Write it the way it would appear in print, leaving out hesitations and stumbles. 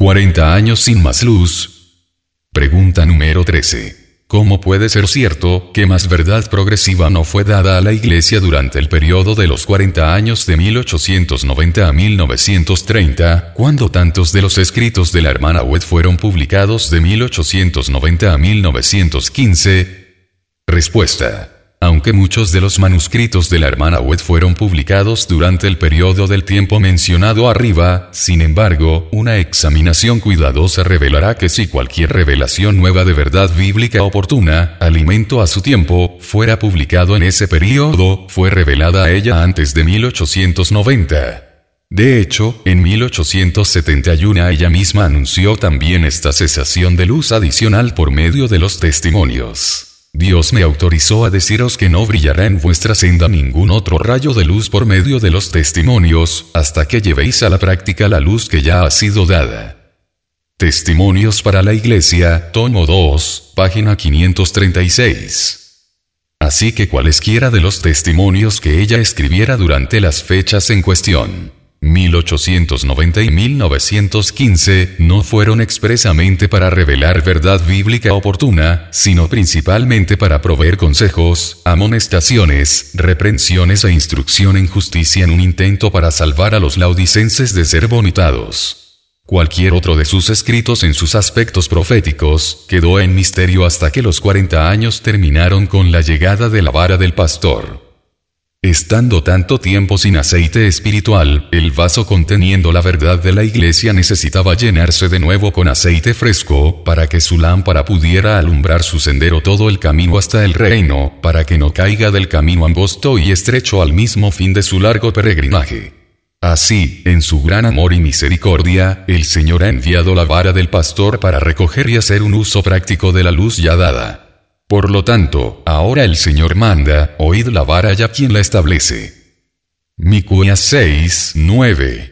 40 años sin más luz. Pregunta número 13. ¿Cómo puede ser cierto que más verdad progresiva no fue dada a la Iglesia durante el periodo de los 40 años de 1890 a 1930, cuando tantos de los escritos de la hermana White fueron publicados de 1890 a 1915? Respuesta. Aunque muchos de los manuscritos de la hermana White fueron publicados durante el periodo del tiempo mencionado arriba, sin embargo, una examinación cuidadosa revelará que si cualquier revelación nueva de verdad bíblica oportuna, alimento a su tiempo, fuera publicado en ese periodo, fue revelada a ella antes de 1890. De hecho, en 1871 ella misma anunció también esta cesación de luz adicional por medio de los testimonios. Dios me autorizó a deciros que no brillará en vuestra senda ningún otro rayo de luz por medio de los testimonios, hasta que llevéis a la práctica la luz que ya ha sido dada. Testimonios para la Iglesia, tomo 2, página 536. Así que cualesquiera de los testimonios que ella escribiera durante las fechas en cuestión, 1890 y 1915, no fueron expresamente para revelar verdad bíblica oportuna, sino principalmente para proveer consejos, amonestaciones, reprensiones e instrucción en justicia en un intento para salvar a los laodicenses de ser vomitados. Cualquier otro de sus escritos en sus aspectos proféticos quedó en misterio hasta que los 40 años terminaron con la llegada de la vara del pastor. Estando tanto tiempo sin aceite espiritual, el vaso conteniendo la verdad de la Iglesia necesitaba llenarse de nuevo con aceite fresco, para que su lámpara pudiera alumbrar su sendero todo el camino hasta el reino, para que no caiga del camino angosto y estrecho al mismo fin de su largo peregrinaje. Así, en su gran amor y misericordia, el Señor ha enviado la vara del pastor para recoger y hacer un uso práctico de la luz ya dada. Por lo tanto, ahora el Señor manda, oíd la vara ya quien la establece. Miqueas 6:9.